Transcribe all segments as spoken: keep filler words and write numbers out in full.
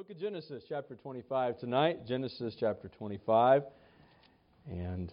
Book of Genesis, chapter twenty-five tonight. Genesis, chapter twenty-five. And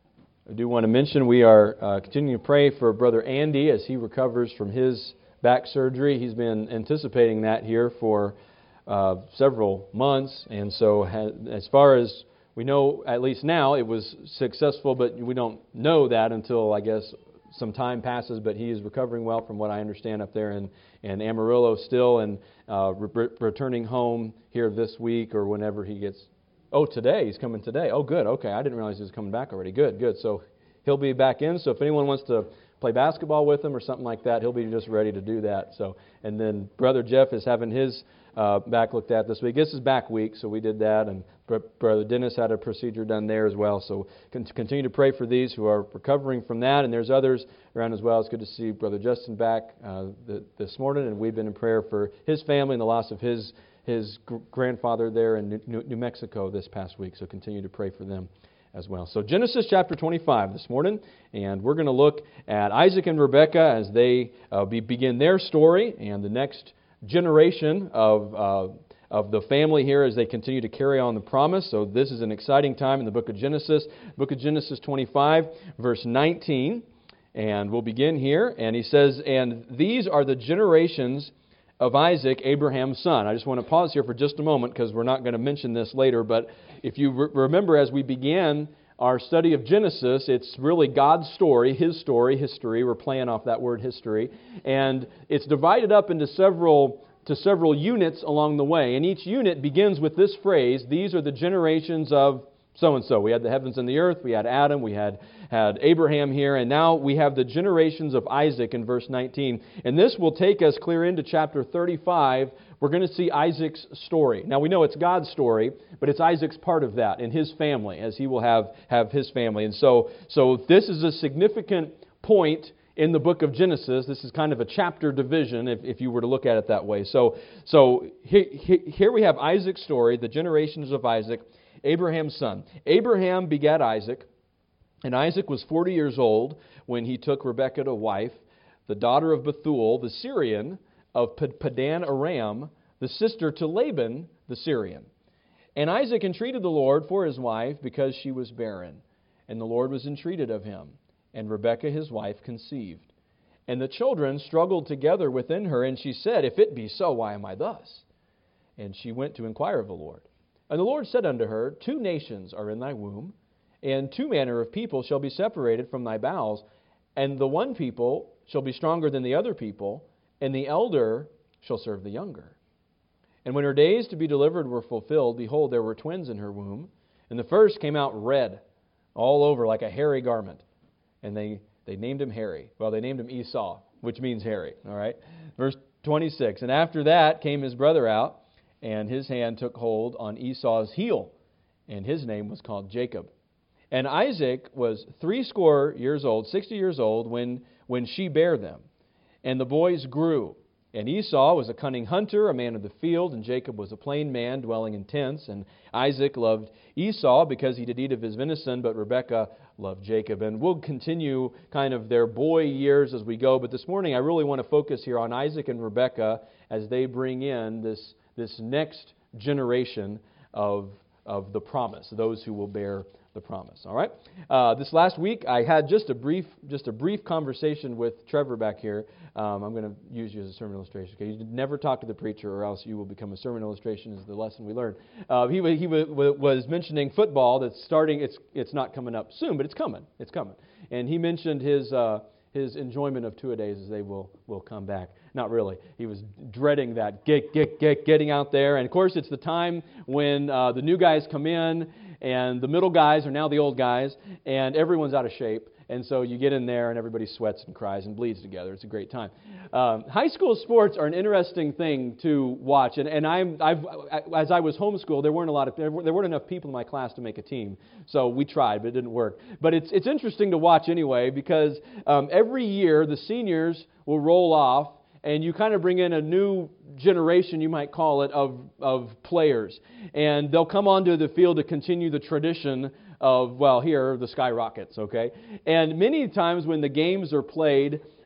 I do want to mention we are uh, continuing to pray for Brother Andy as he recovers from his back surgery. He's been anticipating that here for uh, several months. And so ha- as far as we know, at least now, it was successful, but we don't know that until, I guess, some time passes, but he is recovering well from what I understand up there in, in Amarillo still, and uh, re- returning home here this week or whenever he gets... Oh, today. He's coming today. Oh, good. Okay, I didn't realize he was coming back already. Good, good. So he'll be back in, so if anyone wants to play basketball with him or something like that, he'll be just ready to do that. So, and then Brother Jeff is having his uh, back looked at this week. This is back week, so we did that, and Brother Dennis had a procedure done there as well. So continue to pray for these who are recovering from that, and there's others around as well. It's good to see Brother Justin back uh, the, this morning, and we've been in prayer for his family and the loss of his his gr- grandfather there in New, New Mexico this past week. So continue to pray for them as well. So Genesis chapter twenty-five this morning, and we're going to look at Isaac and Rebekah as they uh, be, begin their story and the next generation of uh, of the family here as they continue to carry on the promise. So this is an exciting time in the book of Genesis. Book of Genesis twenty-five, verse nineteen. And we'll begin here. And he says, "And these are the generations of Isaac, Abraham's son." I just want to pause here for just a moment because we're not going to mention this later. But if you re- remember as we began our study of Genesis, it's really God's story, His story, history. We're playing off that word history. And it's divided up into several to several units along the way. And each unit begins with this phrase, "These are the generations of so-and-so." We had the heavens and the earth, we had Adam, we had, had Abraham here, and now we have the generations of Isaac in verse nineteen. And this will take us clear into chapter thirty-five. We're going to see Isaac's story. Now we know it's God's story, but it's Isaac's part of that in his family, as he will have, have his family. And so, so this is a significant point in the book of Genesis. This is kind of a chapter division, if, if you were to look at it that way. So, so he, he, here we have Isaac's story, the generations of Isaac, Abraham's son. Abraham begat Isaac, and Isaac was forty years old when he took Rebekah to wife, the daughter of Bethuel, the Syrian, of Padan Aram, the sister to Laban, the Syrian. And Isaac entreated the Lord for his wife because she was barren, and the Lord was entreated of him. And Rebekah his wife conceived. And the children struggled together within her, and she said, "If it be so, why am I thus?" And she went to inquire of the Lord. And the Lord said unto her, "Two nations are in thy womb, and two manner of people shall be separated from thy bowels, and the one people shall be stronger than the other people, and the elder shall serve the younger." And when her days to be delivered were fulfilled, behold, there were twins in her womb, and the first came out red, all over like a hairy garment. And they, they named him Harry. Well, they named him Esau, which means hairy. All right. Verse twenty-six. And after that came his brother out, and his hand took hold on Esau's heel, and his name was called Jacob. And Isaac was threescore years old, sixty years old, when, when she bare them. And the boys grew. And Esau was a cunning hunter, a man of the field, and Jacob was a plain man, dwelling in tents. And Isaac loved Esau because he did eat of his venison, but Rebekah loved Jacob. And we'll continue kind of their boy years as we go. But this morning I really want to focus here on Isaac and Rebekah as they bring in this, this next generation of, of the promise, those who will bear the promise. All right. Uh, this last week, I had just a brief, just a brief conversation with Trevor back here. Um, I'm going to use you as a sermon illustration. Okay, you never talk to the preacher, or else you will become a sermon illustration. Is the lesson we learned. Uh, he he was mentioning football that's starting. It's it's not coming up soon, but it's coming. It's coming. And he mentioned his uh, his enjoyment of two-a-days as they will will come back. Not really. He was dreading that get get get getting out there. And of course, it's the time when uh, the new guys come in. And the middle guys are now the old guys, and everyone's out of shape. And so you get in there, and everybody sweats and cries and bleeds together. It's a great time. Um, high school sports are an interesting thing to watch. And, and I'm, I've, as I was homeschooled, there weren't a lot of there weren't enough people in my class to make a team. So we tried, but it didn't work. But it's it's interesting to watch anyway, because um, every year the seniors will roll off. And you kind of bring in a new generation, you might call it, of, of players. And they'll come onto the field to continue the tradition of, well, here are the Skyrockets, okay? And many times when the games are played,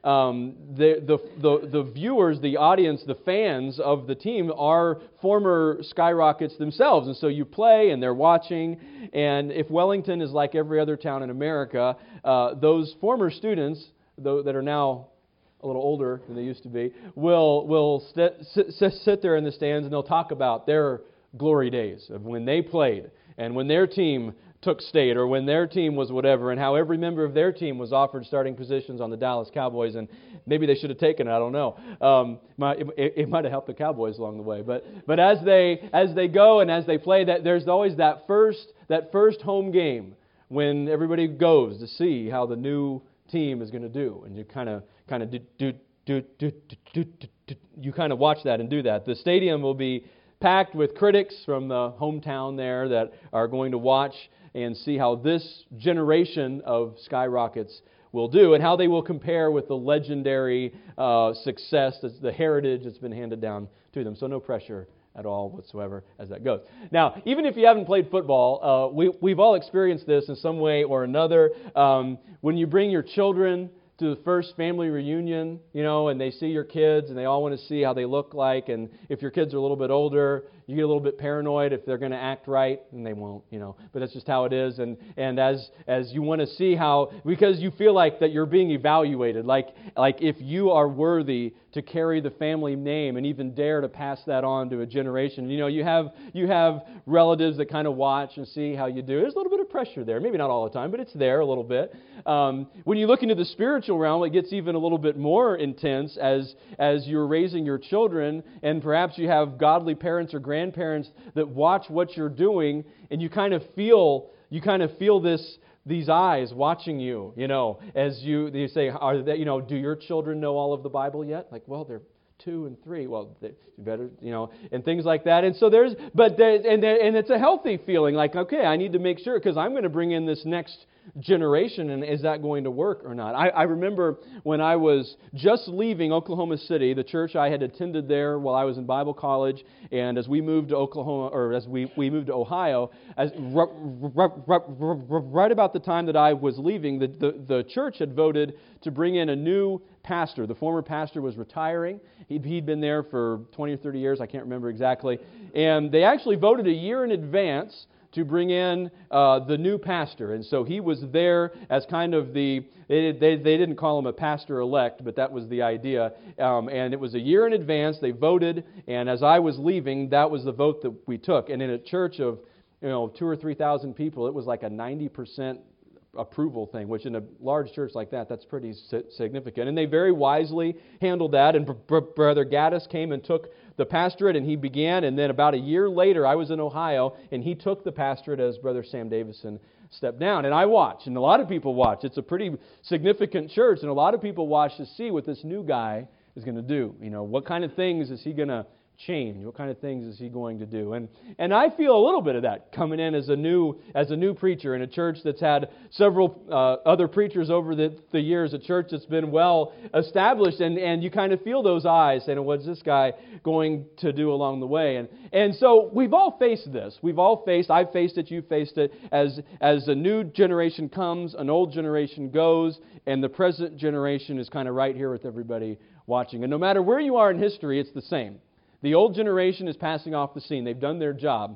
um, the, the the the viewers, the audience, the fans of the team are former Skyrockets themselves, and so you play and they're watching. And if Wellington is like every other town in America, uh, those former students, though, that are now a little older than they used to be, will will st- sit, sit there in the stands and they'll talk about their glory days of when they played and when their team took state, or when their team was whatever, and how every member of their team was offered starting positions on the Dallas Cowboys, and maybe they should have taken it. I don't know. Um, it, it might have helped the Cowboys along the way, but but as they as they go and as they play, that there's always that first that first home game when everybody goes to see how the new team is going to do, and you kind of kind of do do do do do do you kind of watch that and do that. The stadium will be packed with critics from the hometown there that are going to watch and see how this generation of Skyrockets will do and how they will compare with the legendary uh, success, that's the heritage that's been handed down to them. So no pressure at all whatsoever as that goes. Now, even if you haven't played football, uh, we, we've all experienced this in some way or another. Um, when you bring your children to the first family reunion, you know, and they see your kids and they all want to see how they look like, and if your kids are a little bit older, you get a little bit paranoid if they're going to act right, and they won't, you know. But that's just how it is. And and as as you want to see how, because you feel like that you're being evaluated, like like if you are worthy to carry the family name and even dare to pass that on to a generation. You know, you have you have relatives that kind of watch and see how you do. There's a little bit of pressure there, maybe not all the time, but it's there a little bit. Um, when you look into the spiritual realm, it gets even a little bit more intense as as you're raising your children, and perhaps you have godly parents or grandparents that watch what you're doing, and you kind of feel you kind of feel this these eyes watching you, you know, as you you say, are they, you know, do your children know all of the Bible yet? Like, well, they're two and three. Well, they better, you know, and things like that. And so there's, but there, and there, and it's a healthy feeling. Like, okay, I need to make sure because I'm going to bring in this next generation, and is that going to work or not? I, I remember when I was just leaving Oklahoma City, the church I had attended there while I was in Bible college, and as we moved to Oklahoma, or as we, we moved to Ohio, as r- r- r- r- right about the time that I was leaving, the, the, the church had voted to bring in a new pastor. The former pastor was retiring. He'd, he'd been there for twenty or thirty years, I can't remember exactly, and they actually voted a year in advance to bring in uh, the new pastor. And so he was there as kind of the, they, they, they didn't call him a pastor-elect, but that was the idea. Um, and it was a year in advance. They voted, and as I was leaving, that was the vote that we took. And in a church of, you know, two or three thousand people, it was like a ninety percent approval thing, which in a large church like that, that's pretty significant. And they very wisely handled that. And Brother Gaddis came and took the pastorate, and he began. And then about a year later, I was in Ohio, and he took the pastorate as Brother Sam Davison stepped down. And I watched, and a lot of people watch. It's a pretty significant church, and a lot of people watch to see what this new guy is going to do. You know, what kind of things is he going to change? What kind of things is he going to do? And and I feel a little bit of that coming in as a new as a new preacher in a church that's had several uh, other preachers over the, the years, a church that's been well established, and, and you kind of feel those eyes saying, what's this guy going to do along the way? And and so we've all faced this. We've all faced, I've faced it, you've faced it, as, as a new generation comes, an old generation goes, and the present generation is kind of right here with everybody watching. And no matter where you are in history, it's the same. The old generation is passing off the scene. They've done their job,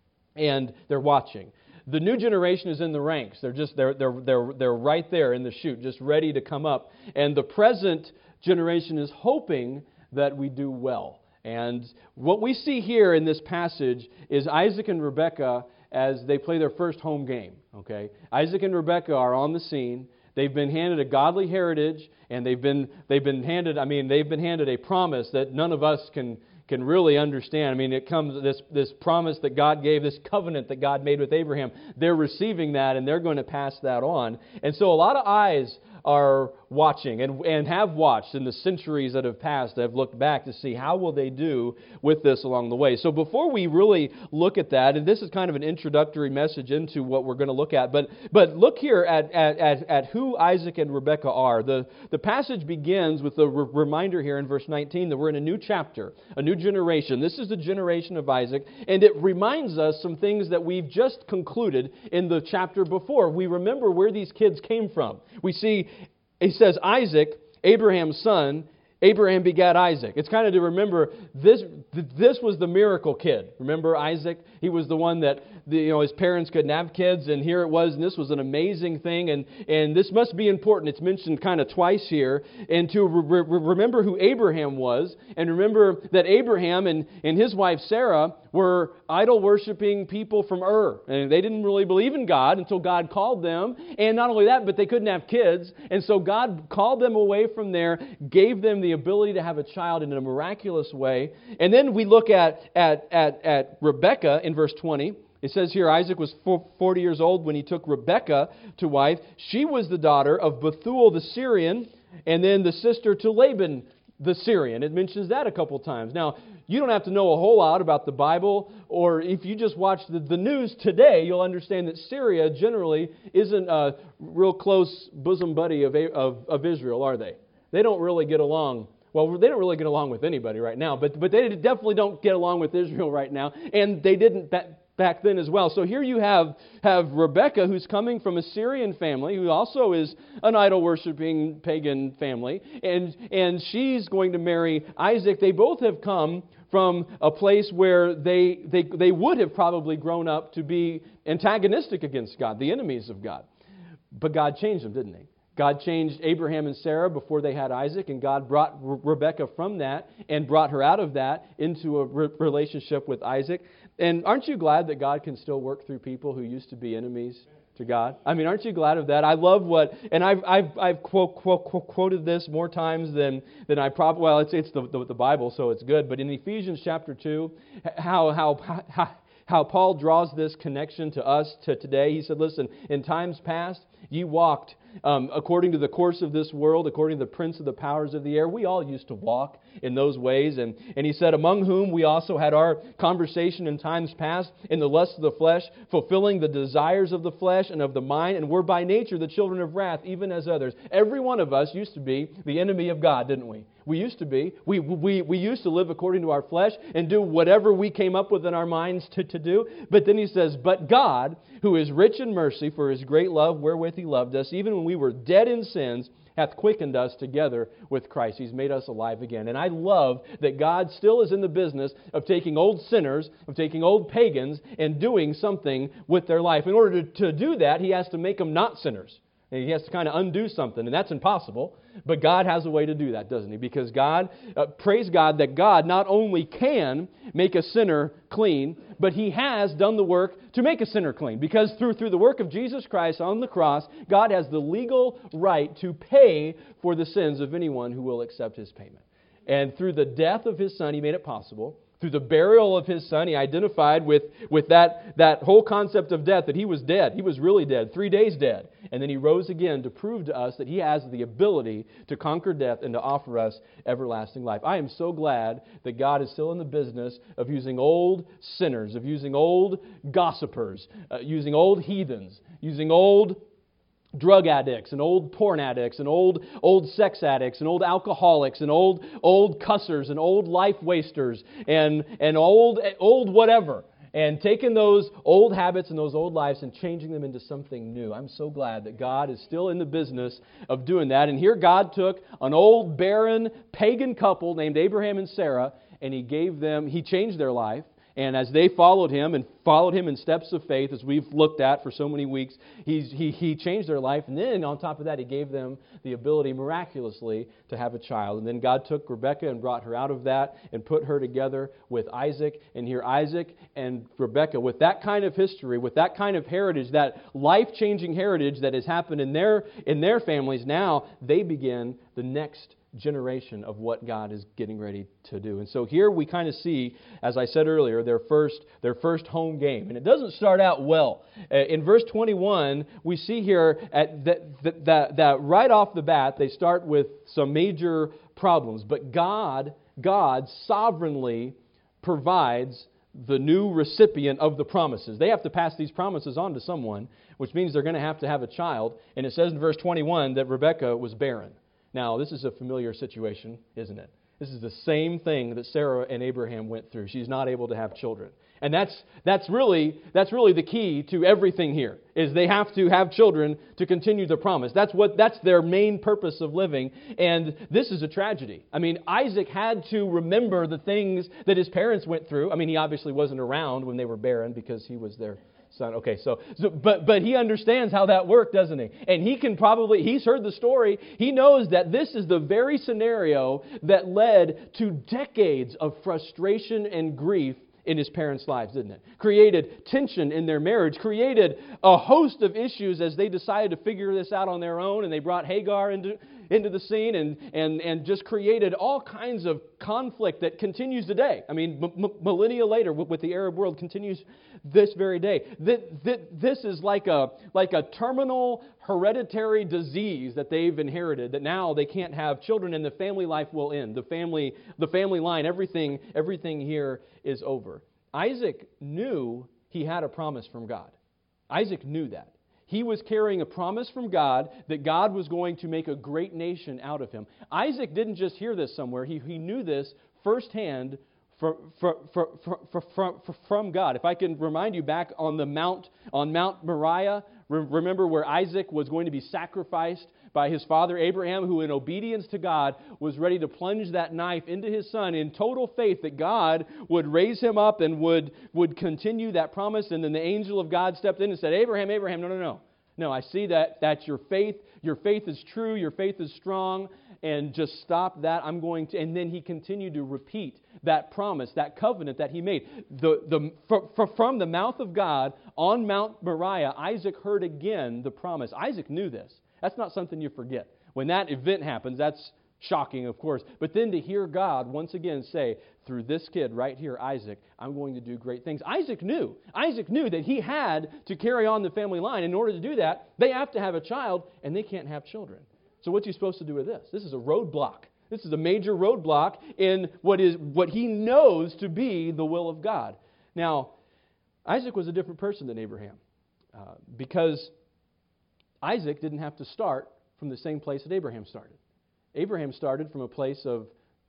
and they're watching. The new generation is in the ranks. They're just they're they're they're they're right there in the chute, just ready to come up. And the present generation is hoping that we do well. And what we see here in this passage is Isaac and Rebekah as they play their first home game. Okay, Isaac and Rebekah are on the scene. They've been handed a godly heritage, and they've been they've been handed. I mean, they've been handed a promise that none of us can. can really understand. I mean, it comes, this this promise that God gave, this covenant that God made with Abraham, they're receiving that, and they're going to pass that on. And so a lot of eyes are watching and, and have watched in the centuries that have passed, have looked back to see how will they do with this along the way. So before we really look at that, and this is kind of an introductory message into what we're going to look at, but but look here at at, at, at who Isaac and Rebekah are. The, the passage begins with a re- reminder here in verse nineteen that we're in a new chapter, a new generation. This is the generation of Isaac, and it reminds us some things that we've just concluded in the chapter before. We remember where these kids came from. We see, it says Isaac, Abraham's son, Abraham begat Isaac. It's kind of to remember this this was the miracle kid. Remember Isaac? He was the one that the, you know his parents couldn't have kids, and here it was, and this was an amazing thing, and, and this must be important. It's mentioned kind of twice here, and to re- re- remember who Abraham was, and remember that Abraham and, and his wife Sarah were idol-worshiping people from Ur, and they didn't really believe in God until God called them, and not only that, but they couldn't have kids, and so God called them away from there, gave them the ability to have a child in a miraculous way. And then we look at, at, at, at Rebekah in verse twenty. It says here, Isaac was forty years old when he took Rebekah to wife. She was the daughter of Bethuel the Syrian, and then the sister to Laban the Syrian. It mentions that a couple times. Now, you don't have to know a whole lot about the Bible, or if you just watch the, the news today, you'll understand that Syria generally isn't a real close bosom buddy of, of, of Israel, are they? They don't really get along. Well, they don't really get along with anybody right now, but but they definitely don't get along with Israel right now, and they didn't back, back then as well. So here you have, have Rebekah, who's coming from a Syrian family, who also is an idol-worshiping pagan family, and, and she's going to marry Isaac. They both have come from a place where they, they, they would have probably grown up to be antagonistic against God, the enemies of God. But God changed them, didn't He? God changed Abraham and Sarah before they had Isaac, and God brought Re- Rebekah from that and brought her out of that into a re- relationship with Isaac. And aren't you glad that God can still work through people who used to be enemies to God? I mean, aren't you glad of that? I love what, and I've I've I've quote, quote, quote, quoted this more times than than I probably. Well, it's it's the, the the Bible, so it's good. But in Ephesians chapter two, how how how. How Paul draws this connection to us to today. He said, listen, in times past, you walked um, according to the course of this world, according to the prince of the powers of the air. We all used to walk in those ways. And, and he said, among whom we also had our conversation in times past in the lust of the flesh, fulfilling the desires of the flesh and of the mind, and were by nature the children of wrath, even as others. Every one of us used to be the enemy of God, didn't we? We used to be. We, we, we used to live according to our flesh and do whatever we came up with in our minds to, to do. But then he says, but God, who is rich in mercy for His great love wherewith He loved us, even when we were dead in sins, hath quickened us together with Christ. He's made us alive again. And I love that God still is in the business of taking old sinners, of taking old pagans, and doing something with their life. In order to, to do that, He has to make them not sinners. And He has to kind of undo something, and that's impossible. But God has a way to do that, doesn't He? Because God, uh, praise God that God not only can make a sinner clean, but He has done the work to make a sinner clean. Because through, through the work of Jesus Christ on the cross, God has the legal right to pay for the sins of anyone who will accept His payment. And through the death of His Son, He made it possible. Through the burial of His Son, He identified with, with that, that whole concept of death, that He was dead. He was really dead, three days dead. And then He rose again to prove to us that He has the ability to conquer death and to offer us everlasting life. I am so glad that God is still in the business of using old sinners, of using old gossipers, uh, using old heathens, using old drug addicts and old porn addicts and old old sex addicts and old alcoholics and old old cussers and old life wasters and and old old whatever, and taking those old habits and those old lives and changing them into something new. I'm so glad that God is still in the business of doing that. And here God took an old barren pagan couple named Abraham and Sarah, and He gave them, He changed their life. And as they followed Him and followed Him in steps of faith, as we've looked at for so many weeks, he's, he, he changed their life. And then on top of that, He gave them the ability miraculously to have a child. And then God took Rebekah and brought her out of that and put her together with Isaac. And here Isaac and Rebekah, with that kind of history, with that kind of heritage, that life-changing heritage that has happened in their, in their families, now they begin the next generation of what God is getting ready to do. And so here we kind of see, as I said earlier, their first their first home game. And it doesn't start out well. In verse twenty-one, we see here at that, that, that, that right off the bat, they start with some major problems. But God, God sovereignly provides the new recipient of the promises. They have to pass these promises on to someone, which means they're going to have to have a child. And it says in verse twenty-one that Rebekah was barren. Now, this is a familiar situation, isn't it? This is the same thing that Sarah and Abraham went through. She's not able to have children. And that's that's really that's really the key to everything here, is they have to have children to continue the promise. That's what that's their main purpose of living. And this is a tragedy. I mean, Isaac had to remember the things that his parents went through. I mean, he obviously wasn't around when they were barren because he was their son. Okay, so, so but but he understands how that worked, doesn't he? And he can probably, he's heard the story. He knows that this is the very scenario that led to decades of frustration and grief in his parents' lives, didn't it? Created tension in their marriage, created a host of issues as they decided to figure this out on their own, and they brought Hagar into into the scene and and and just created all kinds of conflict that continues today. I mean, m- millennia later, with the Arab world, continues this very day. That, that this is like a like a terminal hereditary disease that they've inherited, that now they can't have children and the family life will end. The family the family line, everything everything here is over. Isaac knew he had a promise from God. Isaac knew that. He was carrying a promise from God that God was going to make a great nation out of him. Isaac didn't just hear this somewhere. He, he knew this firsthand from, from, from, from, from God. If I can remind you back on the Mount, on Mount Moriah, remember where Isaac was going to be sacrificed by his father Abraham, who in obedience to God was ready to plunge that knife into his son in total faith that God would raise him up and would, would continue that promise. And then the angel of God stepped in and said, Abraham, Abraham, no, no, no. No, I see that that's your faith. Your faith is true. Your faith is strong. And just stop that. I'm going to... And then he continued to repeat that promise, that covenant that he made. The, the, for, for, from the mouth of God on Mount Moriah, Isaac heard again the promise. Isaac knew this. That's not something you forget. When that event happens, that's shocking, of course. But then to hear God once again say, through this kid right here, Isaac, I'm going to do great things. Isaac knew. Isaac knew that he had to carry on the family line. In order to do that, they have to have a child, and they can't have children. So what's he supposed to do with this? This is a roadblock. This is a major roadblock in what is what he knows to be the will of God. Now, Isaac was a different person than Abraham uh, because Isaac didn't have to start from the same place that Abraham started. Abraham started from a place of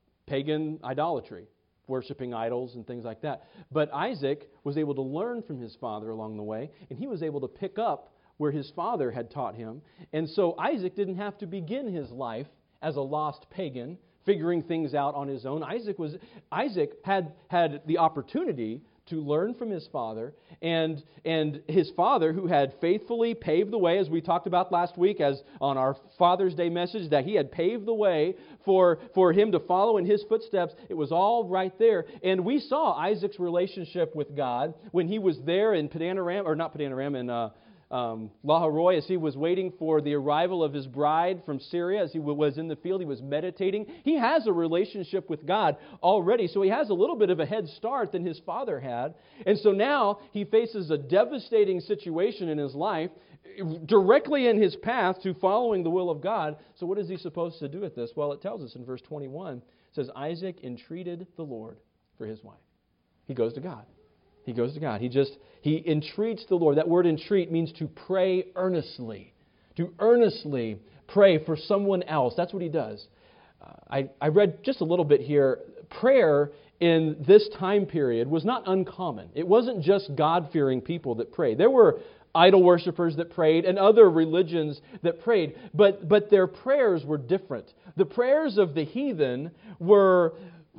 pagan idolatry, worshiping idols and things like that. But Isaac was able to learn from his father along the way, and he was able to pick up where his father had taught him. And so Isaac didn't have to begin his life as a lost pagan, figuring things out on his own. Isaac was Isaac had had the opportunity to learn from his father, and and his father, who had faithfully paved the way, as we talked about last week, as on our Father's Day message, that he had paved the way for, for him to follow in his footsteps. It was all right there. And we saw Isaac's relationship with God when he was there in Padanaram, or not Padanaram, in uh, Um, Laharoy, as he was waiting for the arrival of his bride from Syria, as he was in the field, he was meditating. He has a relationship with God already, so he has a little bit of a head start than his father had. And so now he faces a devastating situation in his life, directly in his path to following the will of God. So what is he supposed to do with this? Well, it tells us in verse twenty-one, it says, Isaac entreated the Lord for his wife. He goes to God. He goes to God. He just, he entreats the Lord. That word entreat means to pray earnestly. To earnestly pray for someone else. That's what he does. Uh, I, I read just a little bit here. Prayer in this time period was not uncommon. It wasn't just God-fearing people that prayed. There were idol worshipers that prayed and other religions that prayed. But, but their prayers were different. The prayers of the heathen were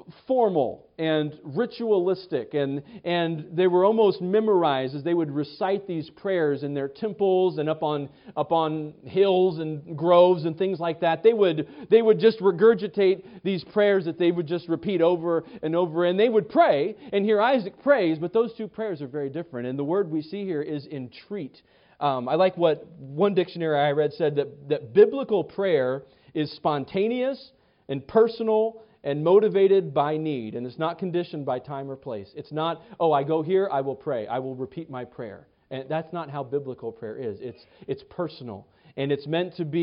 formal and ritualistic, and and they were almost memorized as they would recite these prayers in their temples and up on up on hills and groves and things like that. They would they would just regurgitate these prayers that they would just repeat over and over, and they would pray. And here Isaac prays, but those two prayers are very different. And the word we see here is entreat. Um, I like what one dictionary I read said, that that biblical prayer is spontaneous and personal and motivated by need, and it's not conditioned by time or place. It's not, oh, I go here, I will pray, I will repeat my prayer. And that's not how biblical prayer is. It's it's personal, and it's meant to be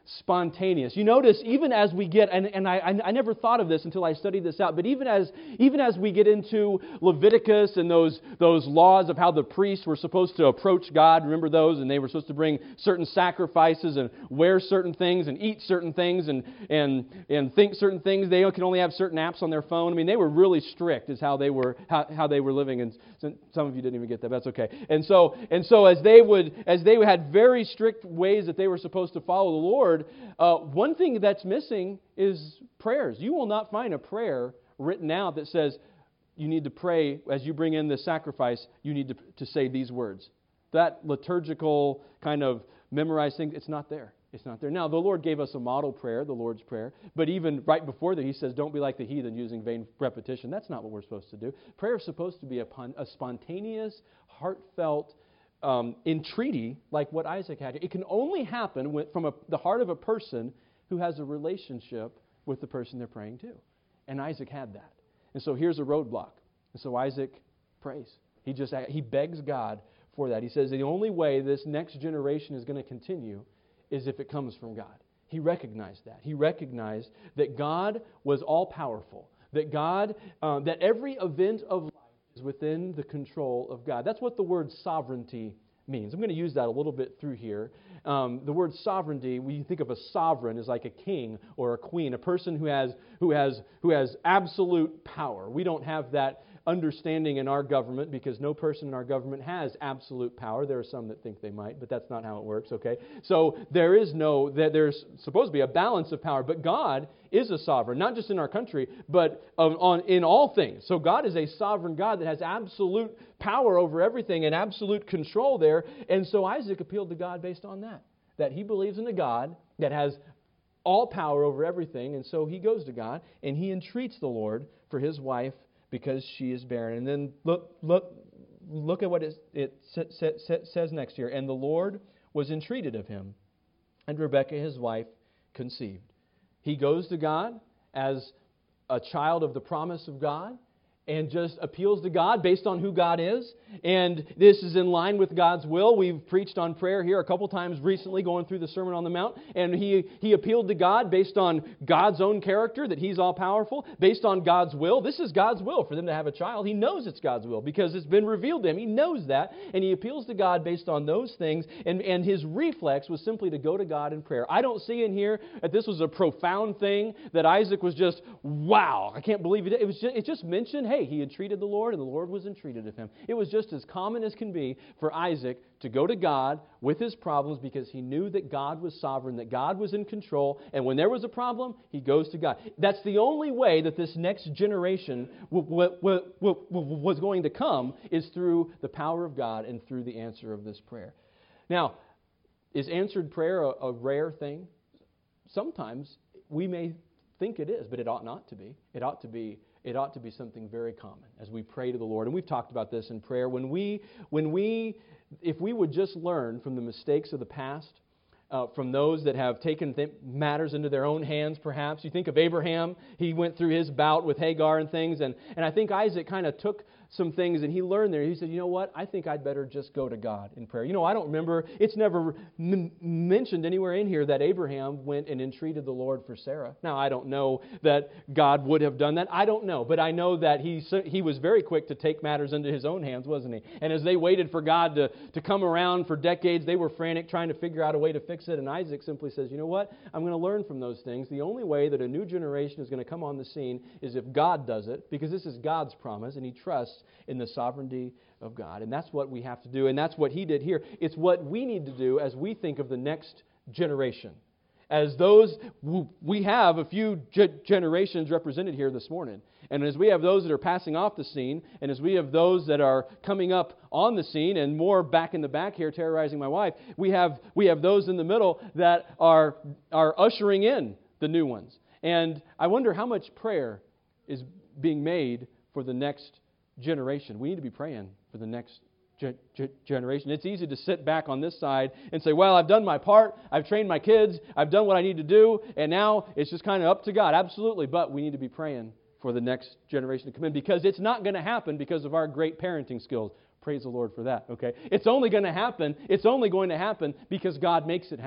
spontaneous. You notice, even as we get, and, and I, I never thought of this until I studied this out, but even as even as we get into Leviticus and those, those laws of how the priests were supposed to approach God, remember those? And they were supposed to bring certain sacrifices and wear certain things and eat certain things and, and, and think certain things. They can only have certain apps on their phone. I mean, they were really strict is how they were how, how they were living, and some of you didn't even get that. That's okay. And so and so as they would as they had very strict ways that they were supposed to follow the Lord, uh, one thing that's missing is prayers. You will not find a prayer written out that says you need to pray as you bring in the sacrifice. You need to, to say these words. That liturgical kind of memorized thing, it's not there. It's not there. Now, the Lord gave us a model prayer, the Lord's Prayer, but even right before that, He says, don't be like the heathen using vain repetition. That's not what we're supposed to do. Prayer is supposed to be a, a spontaneous, heartfelt um, entreaty like what Isaac had. It can only happen when, from a, the heart of a person who has a relationship with the person they're praying to. And Isaac had that. And so here's a roadblock. And so Isaac prays. He just he begs God for that. He says the only way this next generation is going to continue is if it comes from God. He recognized that. He recognized that God was all-powerful, that God, uh, that every event of life is within the control of God. That's what the word sovereignty means. I'm going to use that a little bit through here. Um, the word sovereignty, when you think of a sovereign, is like a king or a queen, a person who has who has who has absolute power. We don't have that understanding in our government because no person in our government has absolute power. There are some that think they might, but that's not how it works, okay? So there is no, there's supposed to be a balance of power, but God is a sovereign, not just in our country, but on, on in all things. So God is a sovereign God that has absolute power over everything and absolute control there. And so Isaac appealed to God based on that, that he believes in a God that has all power over everything. And so he goes to God and he entreats the Lord for his wife because she is barren. And then look look, look at what it, it says next here. And the Lord was entreated of him, and Rebekah his wife conceived. He goes to God as a child of the promise of God and just appeals to God based on who God is. And this is in line with God's will. We've preached on prayer here a couple times recently going through the Sermon on the Mount. And he, he appealed to God based on God's own character, that He's all-powerful, based on God's will. This is God's will for them to have a child. He knows it's God's will because it's been revealed to him. He knows that. And he appeals to God based on those things. And, and his reflex was simply to go to God in prayer. I don't see in here that this was a profound thing, that Isaac was just, wow, I can't believe it. It was just, it just mentioned, hey, he entreated the Lord, and the Lord was entreated of him. It was just as common as can be for Isaac to go to God with his problems because he knew that God was sovereign, that God was in control, and when there was a problem, he goes to God. That's the only way that this next generation w- w- w- was going to come, is through the power of God and through the answer of this prayer. Now, is answered prayer a, a rare thing? Sometimes we may think it is, but it ought not to be. It ought to be It ought to be something very common as we pray to the Lord. And we've talked about this in prayer. When we, when we, if we would just learn from the mistakes of the past, uh, from those that have taken th- matters into their own hands, perhaps. You think of Abraham. He went through his bout with Hagar and things. And, and I think Isaac kind of took some things and he learned there. He said, you know what? I think I'd better just go to God in prayer. You know, I don't remember. It's never m- mentioned anywhere in here that Abraham went and entreated the Lord for Sarah. Now, I don't know that God would have done that. I don't know. But I know that he he was very quick to take matters into his own hands, wasn't he? And as they waited for God to, to come around for decades, they were frantic trying to figure out a way to fix it. And Isaac simply says, you know what? I'm going to learn from those things. The only way that a new generation is going to come on the scene is if God does it, because this is God's promise, and he trusts in the sovereignty of God. And that's what we have to do, and that's what he did here. It's what we need to do as we think of the next generation. As those, we have a few ge- generations represented here this morning. And as we have those that are passing off the scene, and as we have those that are coming up on the scene, and more back in the back here terrorizing my wife, we have we have those in the middle that are are ushering in the new ones. And I wonder how much prayer is being made for the next generation. We need to be praying for the next ge- ge- generation. It's easy to sit back on this side and say, well, I've done my part, I've trained my kids, I've done what I need to do, and now it's just kind of up to God. Absolutely, but we need to be praying for the next generation to come in, because it's not going to happen because of our great parenting skills. Praise the Lord for that, okay? It's only going to happen, it's only going to happen because God makes it happen.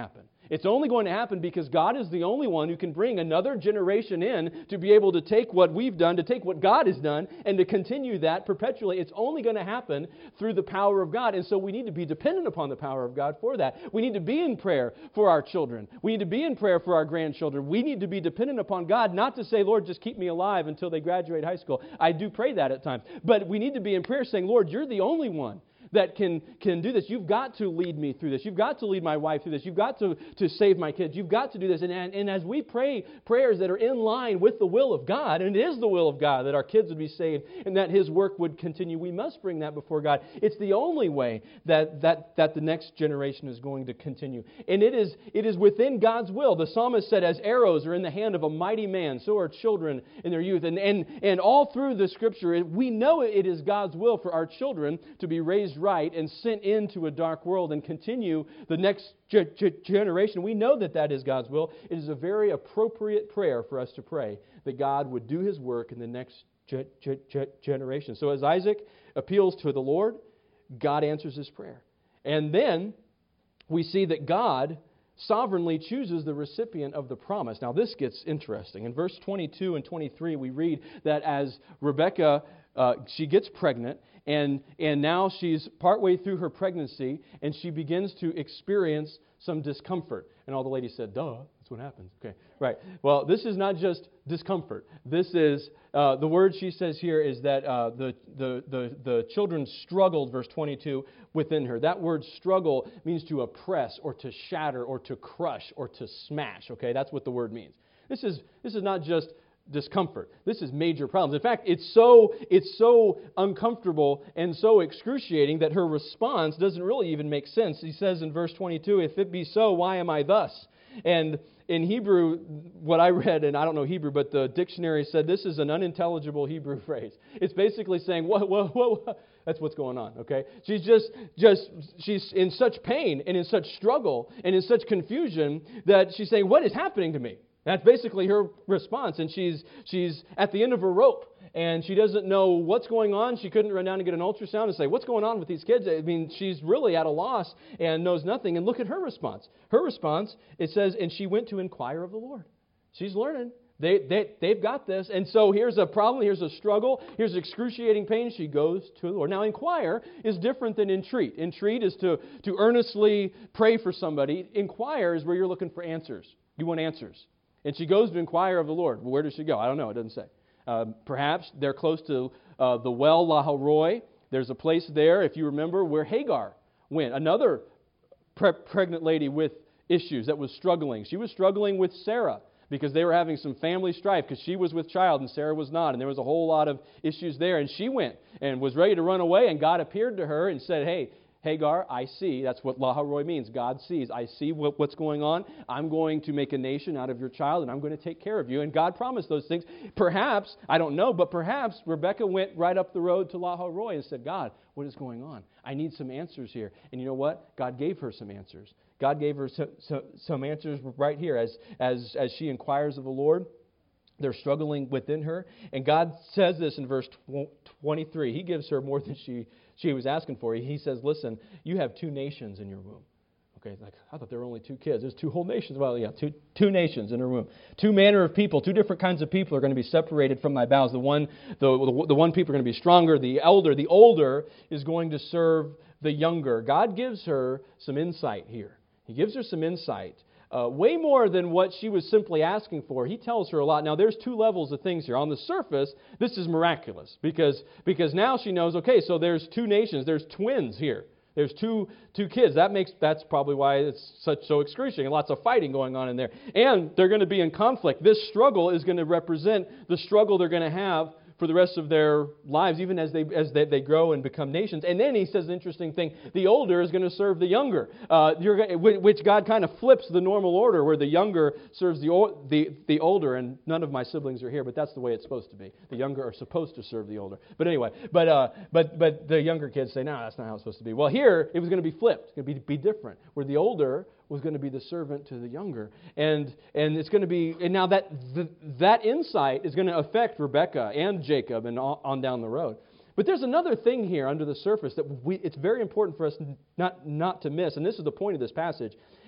It's only going to happen because God is the only one who can bring another generation in to be able to take what we've done, to take what God has done, and to continue that perpetually. It's only going to happen through the power of God. And so we need to be dependent upon the power of God for that. We need to be in prayer for our children. We need to be in prayer for our grandchildren. We need to be dependent upon God, not to say, Lord, just keep me alive until they graduate high school. I do pray that at times. But we need to be in prayer saying, Lord, you're the only one that can, can do this. You've got to lead me through this. You've got to lead my wife through this. You've got to, to save my kids. You've got to do this. And, and, and as we pray prayers that are in line with the will of God, and it is the will of God that our kids would be saved and that His work would continue, we must bring that before God. It's the only way that, that, that the next generation is going to continue. And it is, it is within God's will. The psalmist said, as arrows are in the hand of a mighty man, so are children in their youth. And, and, and all through the Scripture, we know it is God's will for our children to be raised right and sent into a dark world and continue the next ge- ge- generation. We know that that is God's will. It is a very appropriate prayer for us to pray that God would do His work in the next ge- ge- ge- generation. So as Isaac appeals to the Lord, God answers his prayer. And then we see that God sovereignly chooses the recipient of the promise. Now this gets interesting. In verse twenty-two and twenty-three, we read that as Rebekah, uh, she gets pregnant, and, and now she's partway through her pregnancy, and she begins to experience some discomfort. And all the ladies said, duh, that's what happens. Okay, right. Well, this is not just discomfort. This is, uh, the word she says here is that uh, the, the, the, the children struggled, verse twenty-two, within her. That word struggle means to oppress or to shatter or to crush or to smash. Okay, that's what the word means. This is, this is not just discomfort. This is major problems. In fact, it's so it's so uncomfortable and so excruciating that her response doesn't really even make sense. He says in verse twenty-two, if it be so, why am I thus? And in Hebrew, what I read, and I don't know Hebrew, but the dictionary said this is an unintelligible Hebrew phrase. It's basically saying, what, what, what, what? That's what's going on, okay? She's just, just, she's in such pain and in such struggle and in such confusion that she's saying, what is happening to me? That's basically her response, and she's she's at the end of her rope, and she doesn't know what's going on. She couldn't run down and get an ultrasound and say, what's going on with these kids? I mean, she's really at a loss and knows nothing. And look at her response. Her response, it says, and she went to inquire of the Lord. She's learning. They, they, they've got this. And so here's a problem, here's a struggle, here's excruciating pain. She goes to the Lord. Now, inquire is different than entreat. Entreat is to, to earnestly pray for somebody. Inquire is where you're looking for answers. You want answers. And she goes to inquire of the Lord. Well, where does she go? I don't know. It doesn't say. Uh, perhaps they're close to uh, the well Lahairoi. There's a place there, if you remember, where Hagar went. Another pre- pregnant lady with issues that was struggling. She was struggling with Sarah because they were having some family strife because she was with child and Sarah was not. And there was a whole lot of issues there. And she went and was ready to run away. And God appeared to her and said, hey, Hagar, I see. That's what Lahairoi means. God sees. I see what, what's going on. I'm going to make a nation out of your child, and I'm going to take care of you. And God promised those things. Perhaps, I don't know, but perhaps Rebekah went right up the road to Lahairoi and said, God, what is going on? I need some answers here. And you know what? God gave her some answers. God gave her some, some, some answers right here as, as, as she inquires of the Lord. They're struggling within her. And God says this in verse twenty-three. He gives her more than she, she was asking for. He says, listen, you have two nations in your womb. Okay, like, I thought there were only two kids. There's two whole nations. Well, yeah, two two nations in her womb. Two manner of people, two different kinds of people are going to be separated from my bowels. The one, the, the, the one people are going to be stronger. The elder, the older is going to serve the younger. God gives her some insight here. He gives her some insight. Uh, way more than what she was simply asking for. He tells her a lot. Now, there's two levels of things here. On the surface, this is miraculous because, because now she knows, okay, so there's two nations. There's twins here. There's two two kids. That makes that's probably why it's such so excruciating. Lots of fighting going on in there. And they're going to be in conflict. This struggle is going to represent the struggle they're going to have for the rest of their lives, even as they as they, they grow and become nations. And then he says an interesting thing. The older is going to serve the younger, uh, you're, which God kind of flips the normal order where the younger serves the, the the older. And none of my siblings are here, but that's the way it's supposed to be. The younger are supposed to serve the older. But anyway, but uh, but but the younger kids say, no, that's not how it's supposed to be. Well, here it was going to be flipped. It's going to be, be different, where the older was going to be the servant to the younger. And and it's going to be, and now that the, that insight is going to affect Rebekah and Jacob and on, on down the road. But there's another thing here under the surface that we, it's very important for us not, not to miss, and this is the point of this passage.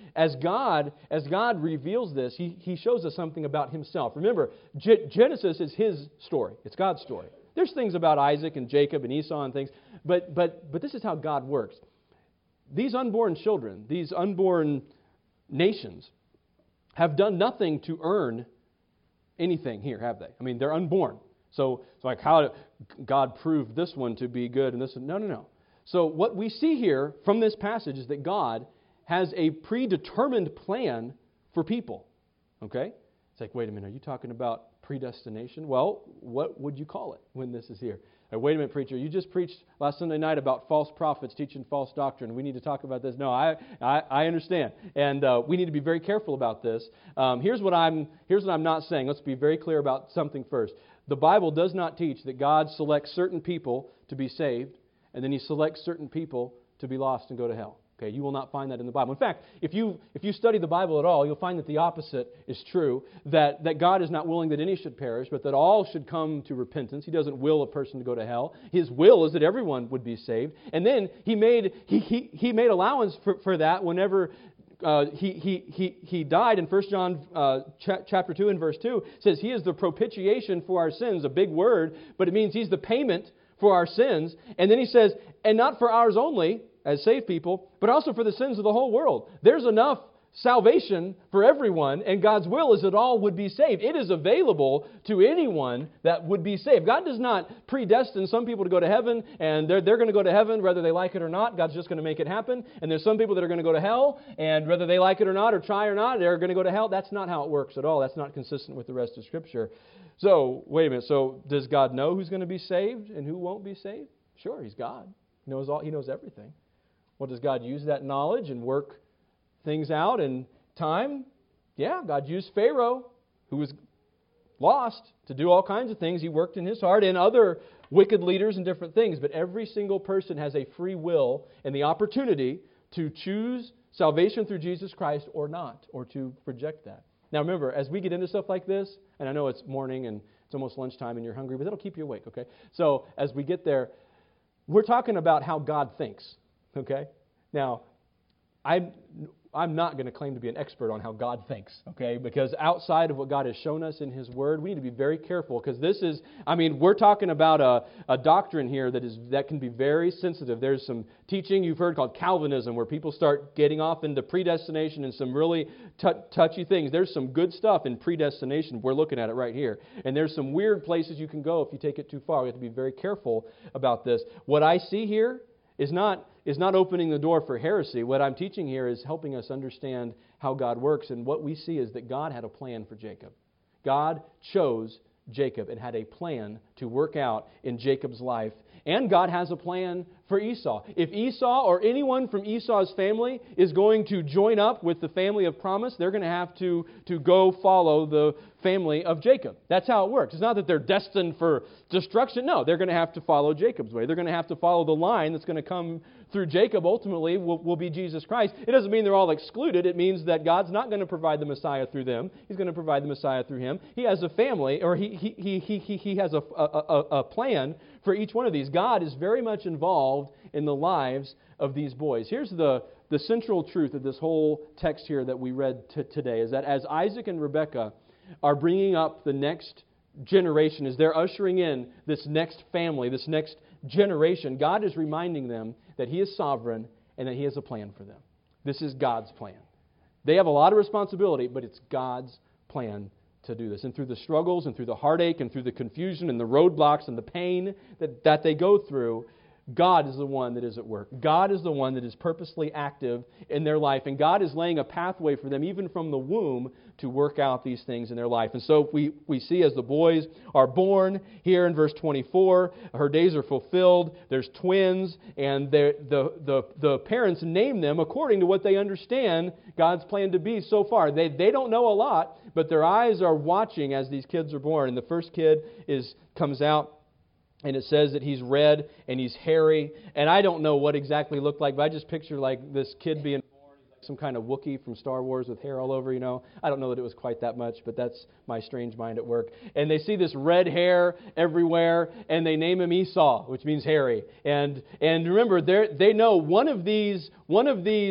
as God as God reveals this, He, he shows us something about Himself. Remember, G- Genesis is His story. It's God's story. There's things about Isaac and Jacob and Esau and things, but but but this is how God works. These unborn children, these unborn nations, have done nothing to earn anything here, have they? I mean, they're unborn. So it's like, how God proved this one to be good and this one? No, no, no. So what we see here from this passage is that God has a predetermined plan for people. Okay? It's like, wait a minute, are you talking about predestination? Well, what would you call it when this is here? Uh, wait a minute, preacher, you just preached last Sunday night about false prophets teaching false doctrine. We need to talk about this. No, I I, I understand. And uh, we need to be very careful about this. Um, here's what I'm here's what I'm not saying. Let's be very clear about something first. The Bible does not teach that God selects certain people to be saved, and then He selects certain people to be lost and go to hell. Okay, you will not find that in the Bible. In fact, if you if you study the Bible at all, you'll find that the opposite is true, that, that God is not willing that any should perish, but that all should come to repentance. He doesn't will a person to go to hell. His will is that everyone would be saved. And then He made He He, he made allowance for, for that whenever uh, he, he, he, he died. In First John uh, ch- chapter two and verse two, it says He is the propitiation for our sins, a big word, but it means He's the payment for our sins. And then He says, and not for ours only, as saved people, but also for the sins of the whole world. There's enough salvation for everyone, and God's will is that all would be saved. It is available to anyone that would be saved. God does not predestine some people to go to heaven, and they're, they're going to go to heaven whether they like it or not. God's just going to make it happen. And there's some people that are going to go to hell, and whether they like it or not, or try or not, they're going to go to hell. That's not how it works at all. That's not consistent with the rest of Scripture. So, wait a minute. So, does God know who's going to be saved and who won't be saved? Sure, He's God. He knows all. He knows everything. Well, does God use that knowledge and work things out in time? Yeah, God used Pharaoh, who was lost, to do all kinds of things. He worked in his heart, and other wicked leaders and different things. But every single person has a free will and the opportunity to choose salvation through Jesus Christ or not, or to reject that. Now remember, as we get into stuff like this, and I know it's morning and it's almost lunchtime and you're hungry, but that'll keep you awake, okay? So as we get there, we're talking about how God thinks. Okay? Now, I'm, I'm not going to claim to be an expert on how God thinks, okay? Because outside of what God has shown us in His Word, we need to be very careful, because this is, I mean, we're talking about a, a doctrine here that is that can be very sensitive. There's some teaching you've heard called Calvinism, where people start getting off into predestination and some really t- touchy things. There's some good stuff in predestination. We're looking at it right here. And there's some weird places you can go if you take it too far. We have to be very careful about this. What I see here is not is not opening the door for heresy. What I'm teaching here is helping us understand how God works. And what we see is that God had a plan for Jacob. God chose Jacob and had a plan to work out in Jacob's life. And God has a plan for Esau. If Esau or anyone from Esau's family is going to join up with the family of promise, they're going to have to, to go follow the family of Jacob. That's how it works. It's not that they're destined for destruction. No, they're going to have to follow Jacob's way. They're going to have to follow the line that's going to come through Jacob. Ultimately will, will be Jesus Christ. It doesn't mean they're all excluded. It means that God's not going to provide the Messiah through them. He's going to provide the Messiah through him. He has a family, or he he he he he, he has a, a, a, a plan for each one of these. God is very much involved in the lives of these boys. Here's the, the central truth of this whole text here that we read t- today, is that as Isaac and Rebekah are bringing up the next generation, as they're ushering in this next family, this next generation, God is reminding them that He is sovereign and that He has a plan for them. This is God's plan. They have a lot of responsibility, but it's God's plan to do this. And through the struggles and through the heartache and through the confusion and the roadblocks and the pain that, that they go through, God is the one that is at work. God is the one that is purposely active in their life. And God is laying a pathway for them, even from the womb, to work out these things in their life. And so we, we see as the boys are born, here in verse twenty-four, her days are fulfilled. There's twins, and the, the, the parents name them according to what they understand God's plan to be so far. They, they don't know a lot, but their eyes are watching as these kids are born. And the first kid is comes out, and it says that he's red and he's hairy. And I don't know what exactly he looked like, but I just picture like this kid being born, like some kind of Wookiee from Star Wars with hair all over, you know. I don't know that it was quite that much, but that's my strange mind at work. And they see this red hair everywhere, and they name him Esau, which means hairy. And and remember, they they know one of these one of these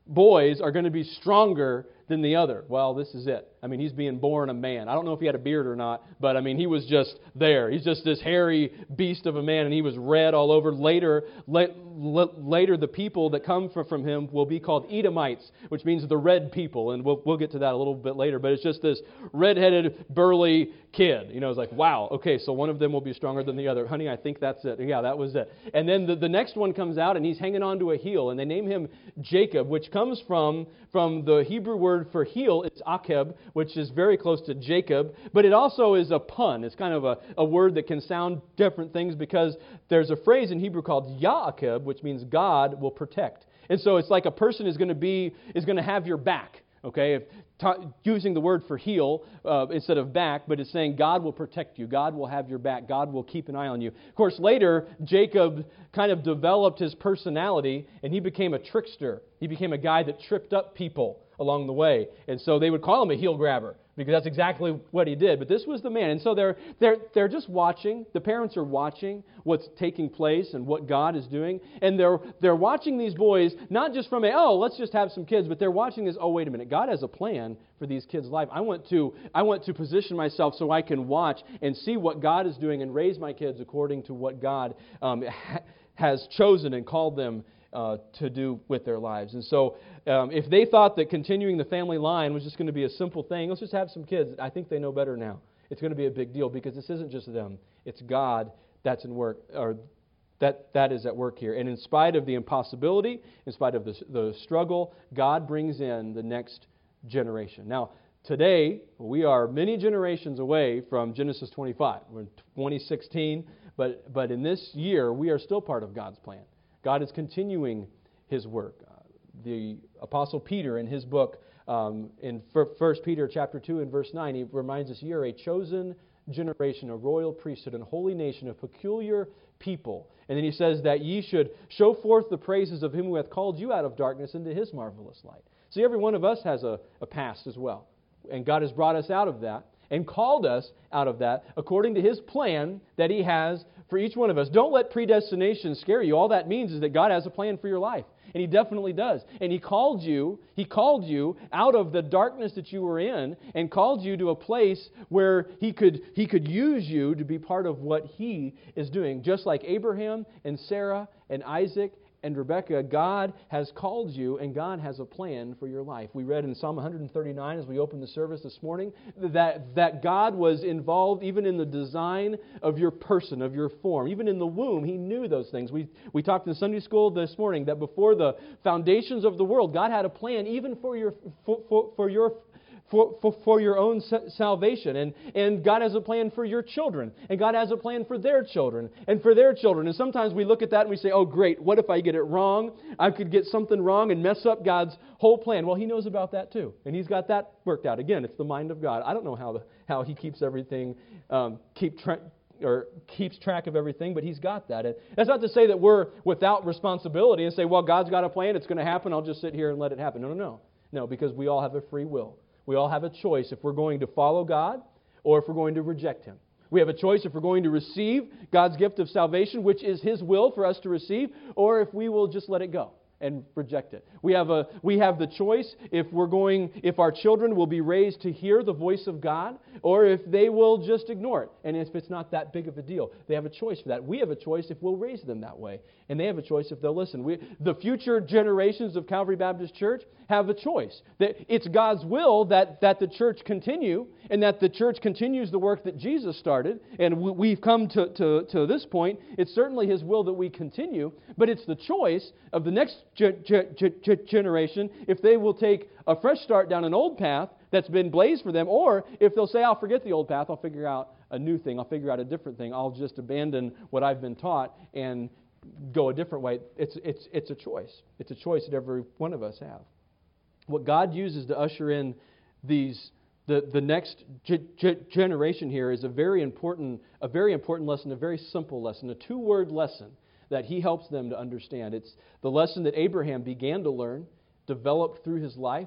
boys are going to be stronger than the other. Well, this is it. I mean, he's being born a man. I don't know if he had a beard or not, but I mean, he was just there. He's just this hairy beast of a man, and he was red all over. Later, la- la- later, the people that come from, from him will be called Edomites, which means the red people, and we'll we'll get to that a little bit later. But it's just this red-headed, burly kid. You know, it's like, wow, okay, so one of them will be stronger than the other. Honey, I think that's it. Yeah, that was it. And then the, the next one comes out, and he's hanging on to a heel, and they name him Jacob, which comes from, from the Hebrew word for heel. It's Akeb, which is very close to Jacob, but it also is a pun. It's kind of a, a word that can sound different things because there's a phrase in Hebrew called Ya'akeb, which means God will protect. And so it's like a person is going to be is going to have your back. Okay, if ta- using the word for heel uh, instead of back, but it's saying God will protect you. God will have your back. God will keep an eye on you. Of course, later, Jacob kind of developed his personality, and he became a trickster. He became a guy that tripped up people along the way. And so they would call him a heel grabber because that's exactly what he did. But this was the man. And so they're they're they're just watching. The parents are watching what's taking place and what God is doing. And they're they're watching these boys not just from a, oh, let's just have some kids, but they're watching this, oh, wait a minute. God has a plan for these kids' life. I want to I want to position myself so I can watch and see what God is doing and raise my kids according to what God um, ha- has chosen and called them Uh, to do with their lives. And so um, if they thought that continuing the family line was just going to be a simple thing, let's just have some kids, I think they know better now. It's going to be a big deal because this isn't just them. It's God that's in work, or that that is at work here. And in spite of the impossibility, in spite of the, the struggle, God brings in the next generation. Now, today, we are many generations away from Genesis twenty-five. We're in twenty sixteen, but but in this year, we are still part of God's plan. God is continuing His work. Uh, the Apostle Peter, in his book, um, in First Peter chapter two and verse nine, he reminds us, "Ye are a chosen generation, a royal priesthood, and holy nation, a peculiar people." And then he says that ye should show forth the praises of Him who hath called you out of darkness into His marvelous light. See, every one of us has a, a past as well. And God has brought us out of that and called us out of that according to His plan that He has for each one of us. Don't let predestination scare you. All that means is that God has a plan for your life. And He definitely does. And He called you, He called you out of the darkness that you were in and called you to a place where He could, he could use you to be part of what He is doing. Just like Abraham and Sarah and Isaac and Rebecca, God has called you and God has a plan for your life. We read in Psalm one thirty-nine as we opened the service this morning that, that God was involved even in the design of your person, of your form. Even in the womb, He knew those things. We, we talked in Sunday school this morning that before the foundations of the world, God had a plan even for your for, for, for your For, for, for your own salvation. And, and God has a plan for your children. And God has a plan for their children. And for their children. And sometimes we look at that and we say, oh, great, what if I get it wrong? I could get something wrong and mess up God's whole plan. Well, He knows about that too. And He's got that worked out. Again, it's the mind of God. I don't know how, the, how He keeps everything, um, keep tra- or keeps track of everything, but He's got that. And that's not to say that we're without responsibility and say, well, God's got a plan, it's going to happen, I'll just sit here and let it happen. No, no, no. No, because we all have a free will. We all have a choice if we're going to follow God or if we're going to reject Him. We have a choice if we're going to receive God's gift of salvation, which is His will for us to receive, or if we will just let it go and reject it. We have a we have the choice if we're going if our children will be raised to hear the voice of God or if they will just ignore it. And if it's not that big of a deal, they have a choice for that. We have a choice if we'll raise them that way, and they have a choice if they'll listen. We, the future generations of Calvary Baptist Church have a choice. That it's God's will that that the church continue and that the church continues the work that Jesus started. And we, we've come to, to to this point. It's certainly His will that we continue, but it's the choice of the next Ge- ge- ge- generation if they will take a fresh start down an old path that's been blazed for them, or if they'll say, I'll forget the old path, I'll figure out a new thing, I'll figure out a different thing, I'll just abandon what I've been taught and go a different way. It's it's it's a choice. It's a choice that every one of us have. What God uses to usher in these the the next ge- ge- generation here is a very important a very important lesson, a very simple lesson, a two-word lesson that He helps them to understand. It's the lesson that Abraham began to learn, developed through his life.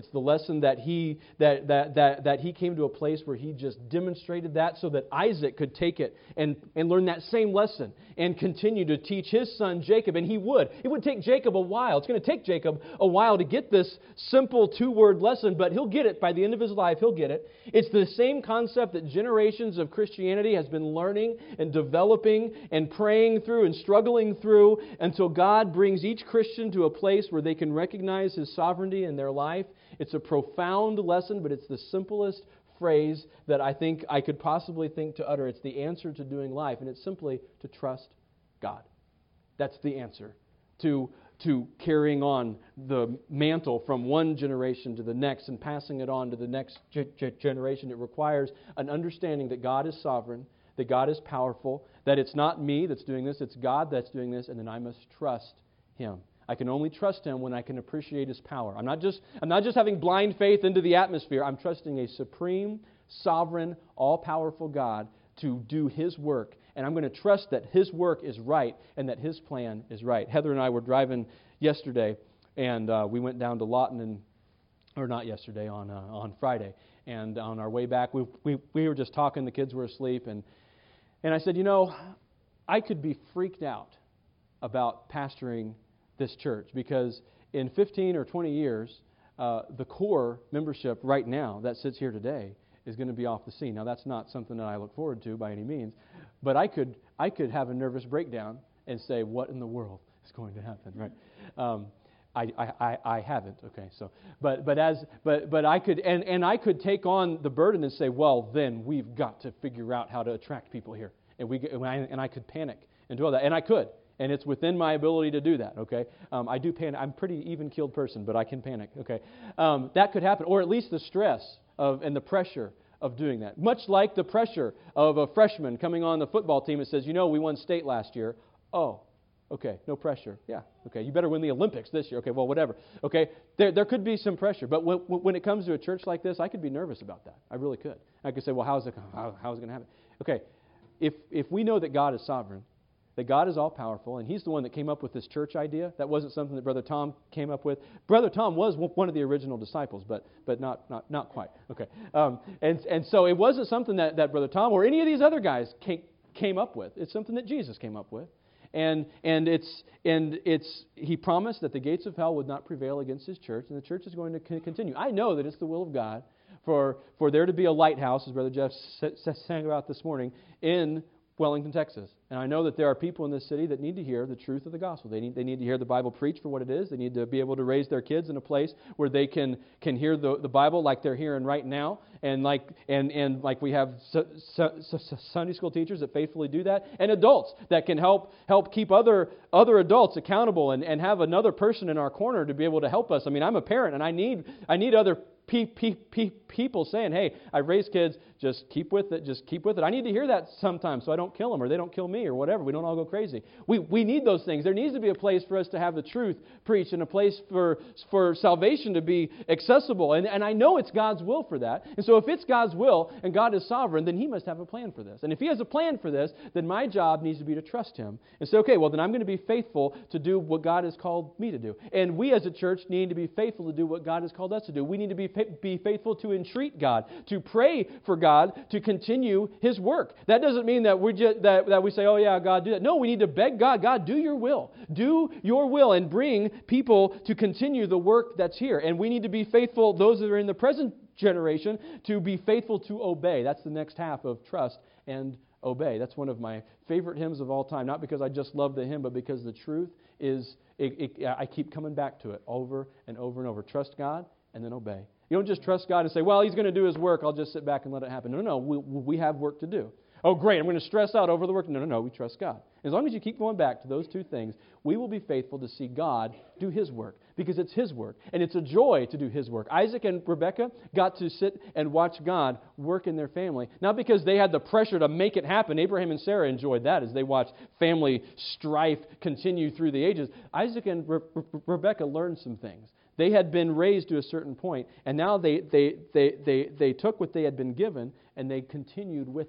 It's the lesson that he that that that that he came to a place where he just demonstrated that so that Isaac could take it and, and learn that same lesson and continue to teach his son Jacob. And he would. It would take Jacob a while. It's going to take Jacob a while to get this simple two-word lesson, but he'll get it by the end of his life. He'll get it. It's the same concept that generations of Christianity has been learning and developing and praying through and struggling through until God brings each Christian to a place where they can recognize His sovereignty in their life. It's a profound lesson, but it's the simplest phrase that I think I could possibly think to utter. It's the answer to doing life, and it's simply to trust God. That's the answer to to carrying on the mantle from one generation to the next and passing it on to the next ge- ge- generation. It requires an understanding that God is sovereign, that God is powerful, that it's not me that's doing this, it's God that's doing this, and then I must trust Him. I can only trust Him when I can appreciate His power. I'm not just I'm not just having blind faith into the atmosphere. I'm trusting a supreme, sovereign, all-powerful God to do His work. And I'm going to trust that His work is right and that His plan is right. Heather and I were driving yesterday, and uh, we went down to Lawton, and, or not yesterday, on uh, on Friday. And on our way back, we, we we were just talking. The kids were asleep, and and I said, you know, I could be freaked out about pastoring this church because in fifteen or twenty years, uh, the core membership right now that sits here today is going to be off the scene. Now, that's not something that I look forward to by any means, but I could I could have a nervous breakdown and say, what in the world is going to happen, right? Um, I, I, I, I haven't, okay. So, but but as but but I could and, and I could take on the burden and say, well, then we've got to figure out how to attract people here, and we and I, and I could panic and do all that, and I could. And it's within my ability to do that, okay? Um, I do panic. I'm a pretty even-keeled person, but I can panic, okay? Um, that could happen, or at least the stress of and the pressure of doing that. Much like the pressure of a freshman coming on the football team and says, you know, we won state last year. Oh, okay, no pressure. Yeah, okay, you better win the Olympics this year. Okay, well, whatever. Okay, there there could be some pressure, but when, when it comes to a church like this, I could be nervous about that. I really could. I could say, well, how's it, how, how's it going to happen? Okay, if if we know that God is sovereign, that God is all-powerful, and He's the one that came up with this church idea. That wasn't something that Brother Tom came up with. Brother Tom was one of the original disciples, but but not not not quite. Okay, um, and and so it wasn't something that, that Brother Tom or any of these other guys came, came up with. It's something that Jesus came up with, and and it's and it's He promised that the gates of hell would not prevail against His church, and the church is going to continue. I know that it's the will of God for for there to be a lighthouse, as Brother Jeff sang about this morning, in Wellington, Texas. And I know that there are people in this city that need to hear the truth of the gospel. They need they need to hear the Bible preached for what it is. They need to be able to raise their kids in a place where they can can hear the, the Bible like they're hearing right now, and like and, and like we have su- su- su- Sunday school teachers that faithfully do that, and adults that can help help keep other other adults accountable and, and have another person in our corner to be able to help us. I mean, I'm a parent, and I need I need other Pe- pe- pe- people saying, hey, I raised kids, just keep with it, just keep with it. I need to hear that sometimes so I don't kill them or they don't kill me or whatever. We don't all go crazy. We we need those things. There needs to be a place for us to have the truth preached and a place for for salvation to be accessible. And, and I know it's God's will for that. And so if it's God's will and God is sovereign, then He must have a plan for this. And if He has a plan for this, then my job needs to be to trust Him and say, okay, well, then I'm going to be faithful to do what God has called me to do. And we as a church need to be faithful to do what God has called us to do. We need to be be faithful to entreat God, to pray for God to continue His work. That doesn't mean that we just that, that we say, oh yeah, God, do that. No, we need to beg God, God, do your will. Do your will and bring people to continue the work that's here. And we need to be faithful, those that are in the present generation, to be faithful to obey. That's the next half of trust and obey. That's one of my favorite hymns of all time, not because I just love the hymn, but because the truth is, it, it, I keep coming back to it over and over and over. Trust God and then obey. You don't just trust God and say, well, He's going to do His work. I'll just sit back and let it happen. No, no, no. We, we have work to do. Oh, great. I'm going to stress out over the work. No, no, no. We trust God. As long as you keep going back to those two things, we will be faithful to see God do His work because it's His work. And it's a joy to do His work. Isaac and Rebekah got to sit and watch God work in their family. Not because they had the pressure to make it happen. Abraham and Sarah enjoyed that as they watched family strife continue through the ages. Isaac and Re- Re- Rebekah learned some things. They had been raised to a certain point, and now they, they, they, they, they took what they had been given, and they continued with it.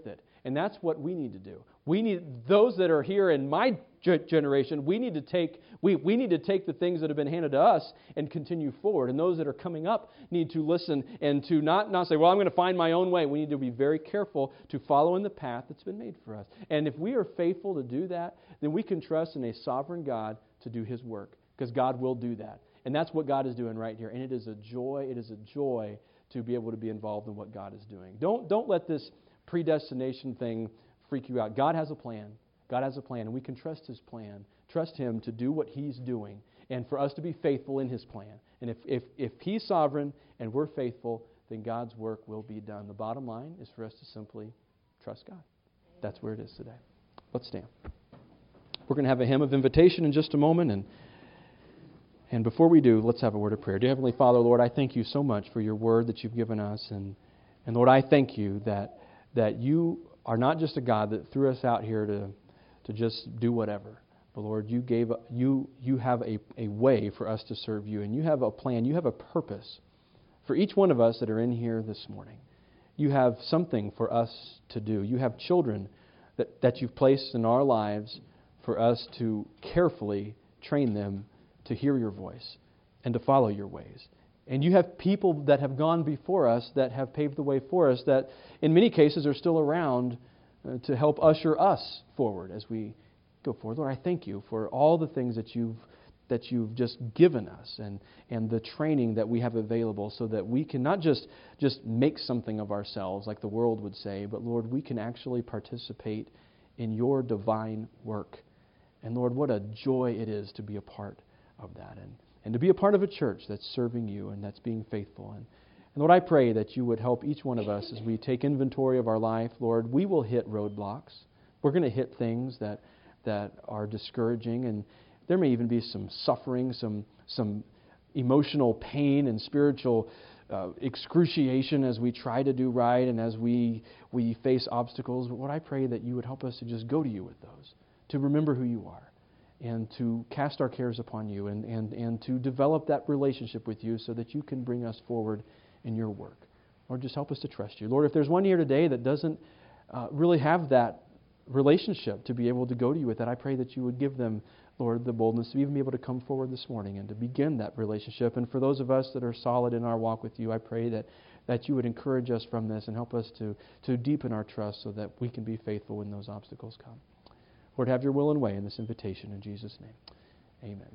And that's what we need to do. We need, those that are here in my ge- generation, we need to take we, we need to take the things that have been handed to us and continue forward. And those that are coming up need to listen and to not, not say, well, I'm going to find my own way. We need to be very careful to follow in the path that's been made for us. And if we are faithful to do that, then we can trust in a sovereign God to do His work, because God will do that. And that's what God is doing right here. And it is a joy, it is a joy to be able to be involved in what God is doing. Don't, don't let this predestination thing freak you out. God has a plan. God has a plan, and we can trust His plan. Trust Him to do what He's doing, and for us to be faithful in His plan. And if, if, if He's sovereign and we're faithful, then God's work will be done. The bottom line is for us to simply trust God. That's where it is today. Let's stand. We're going to have a hymn of invitation in just a moment, and and before we do, let's have a word of prayer. Dear Heavenly Father, Lord, I thank You so much for Your word that You've given us, and and Lord, I thank You that that You are not just a God that threw us out here to to just do whatever. But Lord, You gave you you have a, a way for us to serve You, and You have a plan, You have a purpose for each one of us that are in here this morning. You have something for us to do. You have children that, that You've placed in our lives for us to carefully train them to hear Your voice and to follow Your ways. And You have people that have gone before us that have paved the way for us that in many cases are still around uh, to help usher us forward as we go forward. Lord, I thank You for all the things that You've that You've just given us and, and the training that we have available so that we can not just, just make something of ourselves like the world would say, but Lord, we can actually participate in Your divine work. And Lord, what a joy it is to be a part of that and, and to be a part of a church that's serving You and that's being faithful. And, and Lord, I pray that You would help each one of us as we take inventory of our life. Lord, we will hit roadblocks. We're going to hit things that that are discouraging, and there may even be some suffering, some some emotional pain and spiritual uh, excruciation as we try to do right and as we we face obstacles. But Lord, I pray that You would help us to just go to You with those, to remember who You are, and to cast our cares upon You, and, and, and to develop that relationship with You so that You can bring us forward in Your work. Lord, just help us to trust You. Lord, if there's one here today that doesn't uh, really have that relationship to be able to go to You with that, I pray that You would give them, Lord, the boldness to even be able to come forward this morning and to begin that relationship. And for those of us that are solid in our walk with You, I pray that, that You would encourage us from this and help us to, to deepen our trust so that we can be faithful when those obstacles come. Lord, have Your will and way in this invitation in Jesus' name. Amen.